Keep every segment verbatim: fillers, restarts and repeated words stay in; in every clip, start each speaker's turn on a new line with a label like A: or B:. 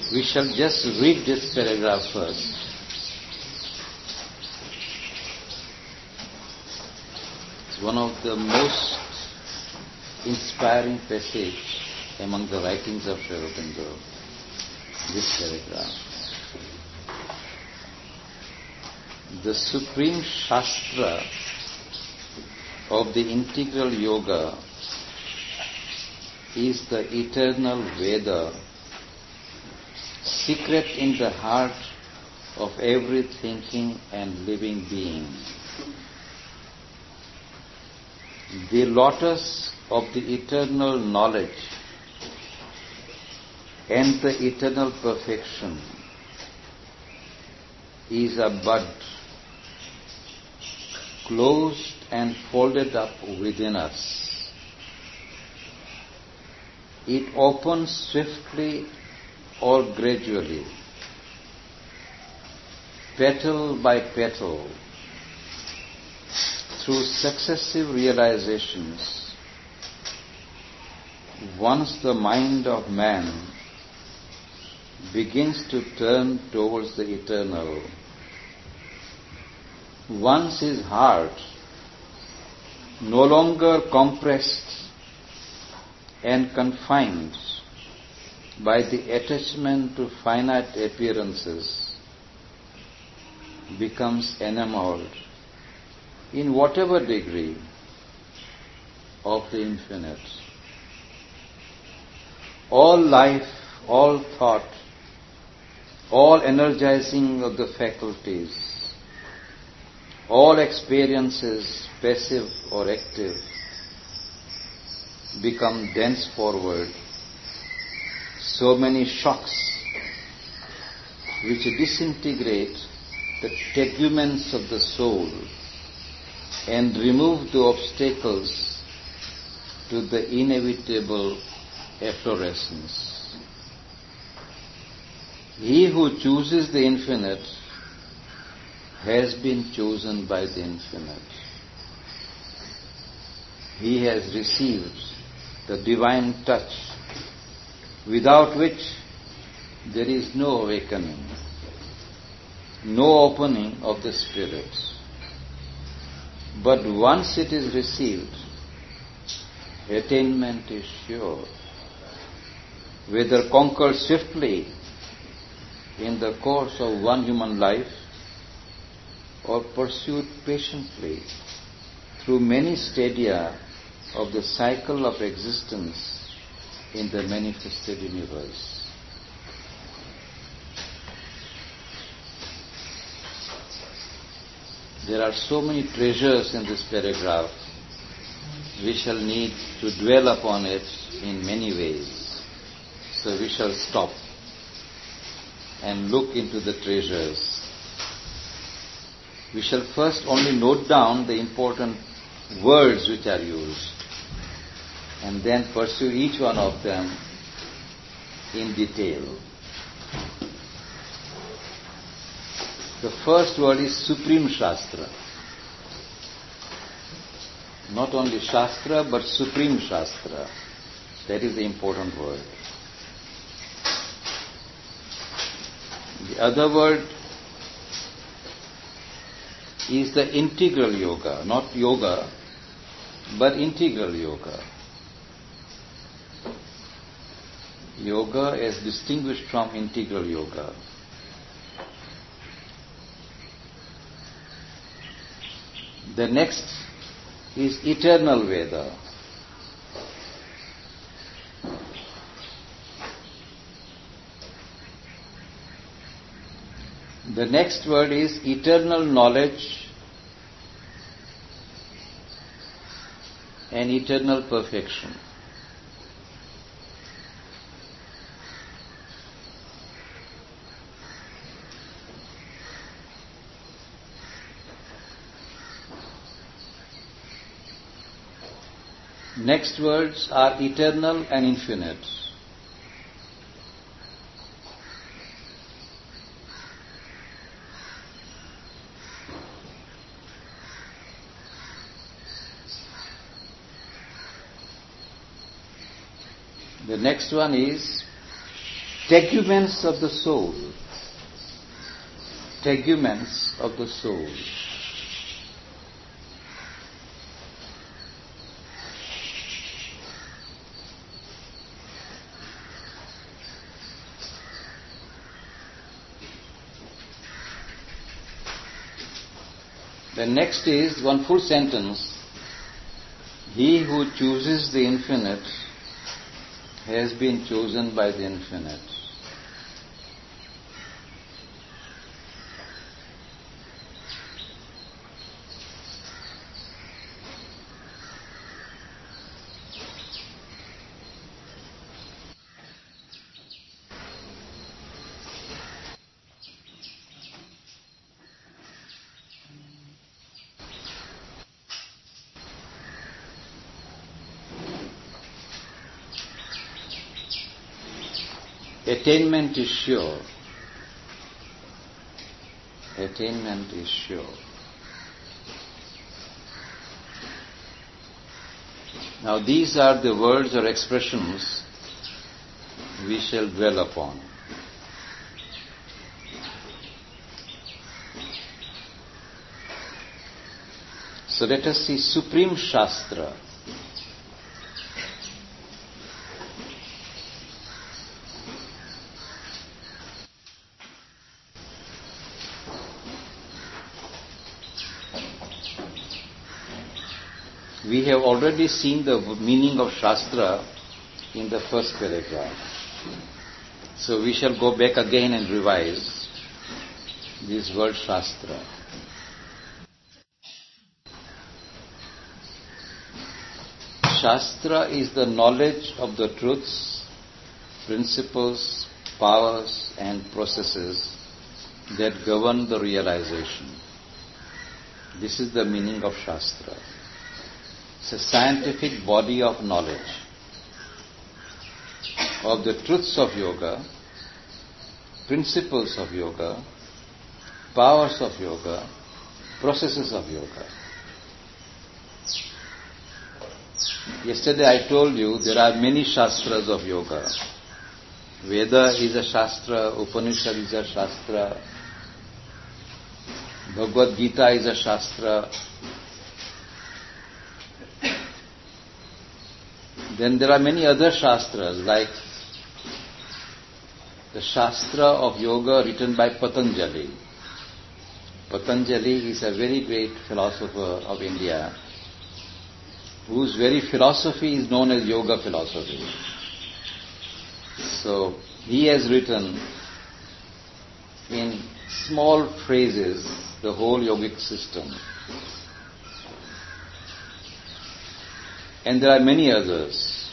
A: We shall just read this paragraph first. It's one of the most inspiring passage among the writings of Sri Aurobindo, this paragraph. The supreme Shastra of the integral yoga is the eternal Veda, secret in the heart of every thinking and living being. The lotus of the eternal knowledge and the eternal perfection is a bud closed and folded up within us. It opens swiftly or gradually, petal by petal, through successive realizations. Once the mind of man begins to turn towards the eternal, once his heart, no longer compressed and confined by the attachment to finite appearances, becomes enamored in whatever degree of the infinite. All life, all thought, all energizing of the faculties, all experiences, passive or active, become thenceforward so many shocks which disintegrate the teguments of the soul and remove the obstacles to the inevitable efflorescence. He who chooses the infinite has been chosen by the infinite. He has received the divine touch, without which there is no awakening, no opening of the spirit. But once it is received, attainment is sure. Whether conquered swiftly in the course of one human life or pursued patiently through many stadia of the cycle of existence in the manifested universe. There are so many treasures in this paragraph. We shall need to dwell upon it in many ways. So we shall stop and look into the treasures. We shall first only note down the important words which are used, and then pursue each one of them in detail. The first word is Supreme Shastra. Not only Shastra, but Supreme Shastra. That is the important word. The other word is the integral yoga, not yoga, but integral yoga. Yoga as distinguished from integral yoga. The next is eternal Veda. The next word is eternal knowledge and eternal perfection. Next words are eternal and infinite. The next one is teguments of the soul. Teguments of the soul. The next is one full sentence. He who chooses the infinite has been chosen by the infinite. Attainment is sure. Attainment is sure. Now these are the words or expressions we shall dwell upon. So let us see Supreme Shastra. We have already seen the meaning of Shastra in the first paragraph. So we shall go back again and revise this word Shastra. Shastra is the knowledge of the truths, principles, powers and processes that govern the realization. This is the meaning of Shastra. It's a scientific body of knowledge of the truths of yoga, principles of yoga, powers of yoga, processes of yoga. Yesterday I told you there are many shastras of yoga. Veda is a shastra, Upanishad is a shastra, Bhagavad Gita is a shastra. Then there are many other shastras like the Shastra of Yoga written by Patanjali. Patanjali is a very great philosopher of India whose very philosophy is known as Yoga philosophy. So he has written in small phrases the whole yogic system. And there are many others.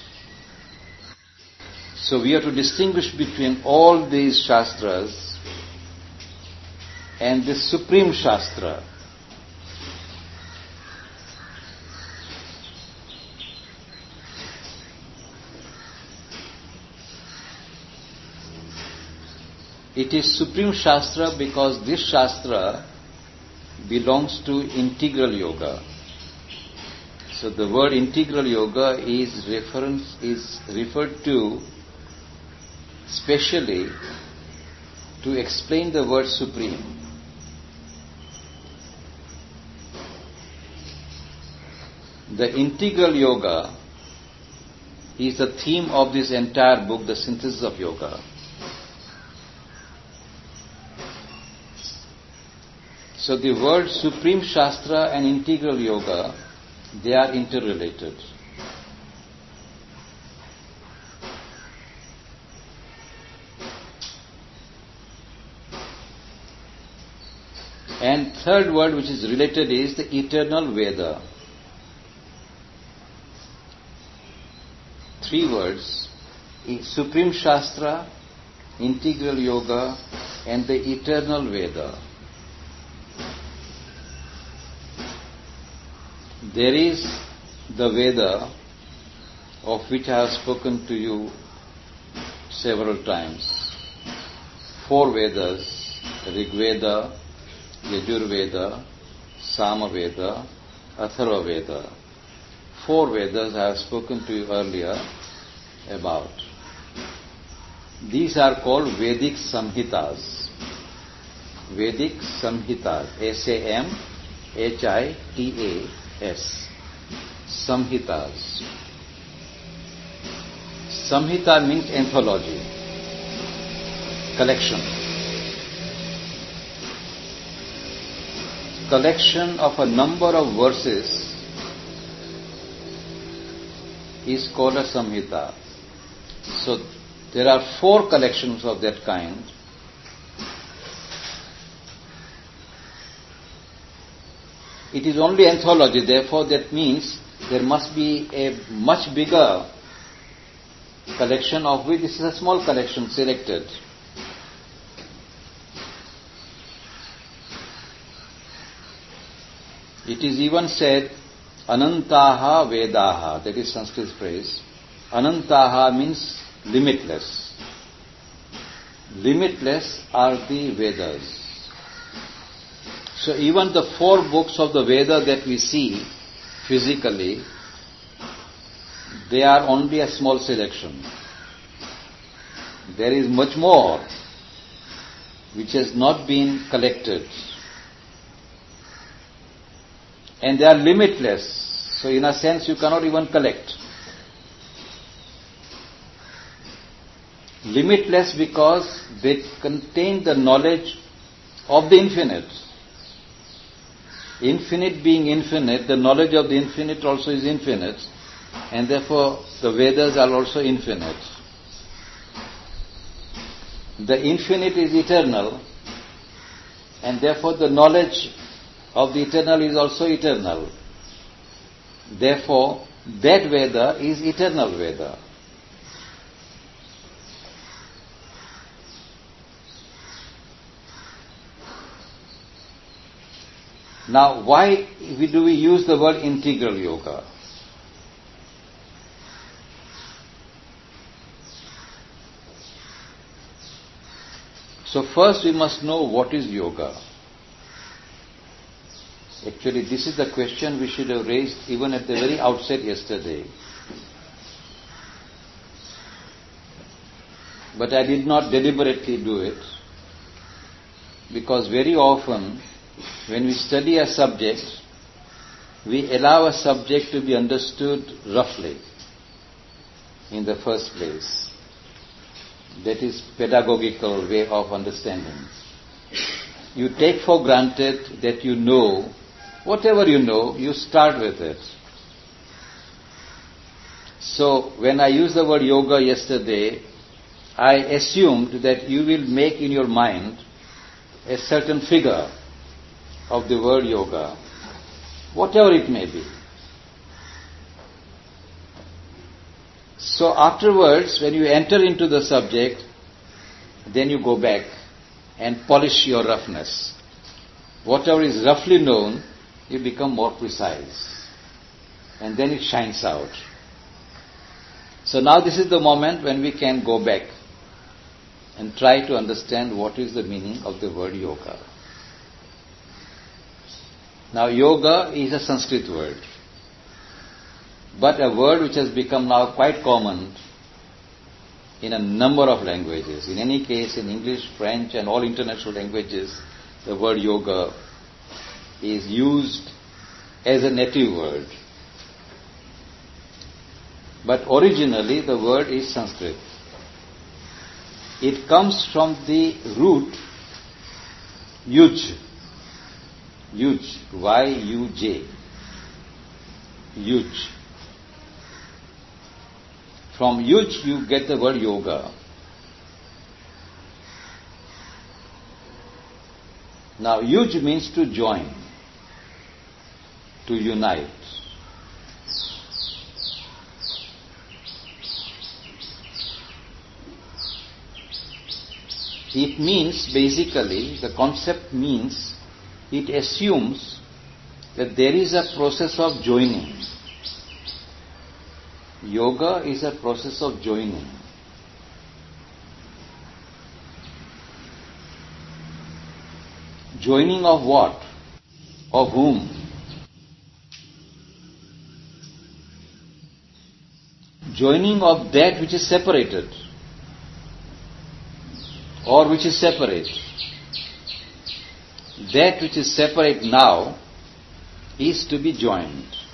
A: So we have to distinguish between all these shastras and the Supreme Shastra. It is Supreme Shastra because this Shastra belongs to integral yoga. So the word integral yoga is reference is referred to specially to explain the word supreme. The integral yoga is the theme of this entire book, The Synthesis of Yoga. So the word Supreme Shastra and integral yoga, they are interrelated. And third word which is related is the eternal Veda. Three words, Supreme Shastra, integral yoga and the eternal Veda. There is the Veda of which I have spoken to you several times. Four Vedas, Rig Veda, Yajur Veda, Sama Veda, Atharva Veda. Four Vedas I have spoken to you earlier about. These are called Vedic Samhitas. Vedic Samhitas. S A M H I T A S. Samhitas. Samhita means anthology, collection. Collection of a number of verses is called a Samhita. So there are four collections of that kind. It is only anthology, therefore that means there must be a much bigger collection, of which this is a small collection selected. It is even said, Anantaha Vedaha, that is Sanskrit phrase. Anantaha means limitless. Limitless are the Vedas. So even the four books of the Veda that we see physically, they are only a small selection. There is much more which has not been collected. And they are limitless. So in a sense you cannot even collect. Limitless because they contain the knowledge of the infinite. Infinite being infinite, the knowledge of the infinite also is infinite, and therefore the Vedas are also infinite. The infinite is eternal, and therefore the knowledge of the eternal is also eternal. Therefore, that Veda is eternal Veda. Now, why do we use the word integral yoga? So first we must know what is yoga. Actually, this is the question we should have raised even at the very outset yesterday. But I did not deliberately do it, because very often when we study a subject, we allow a subject to be understood roughly in the first place. That is pedagogical way of understanding. You take for granted that you know, whatever you know, you start with it. So when I used the word yoga yesterday, I assumed that you will make in your mind a certain figure of the word yoga, whatever it may be. So afterwards, when you enter into the subject, then you go back and polish your roughness. Whatever is roughly known, you become more precise. And then it shines out. So now this is the moment when we can go back and try to understand what is the meaning of the word yoga. Now, yoga is a Sanskrit word, but a word which has become now quite common in a number of languages. In any case, in English, French, and all international languages, the word yoga is used as a native word. But originally, the word is Sanskrit. It comes from the root yuj. Yuj, Y U J, yuj. From yuj you get the word yoga. Now yuj means to join, to unite. It means basically, the concept means, it assumes that there is a process of joining. Yoga is a process of joining. Joining of what? Of whom? Joining of that which is separated. or which is separate. That which is separate now is to be joined.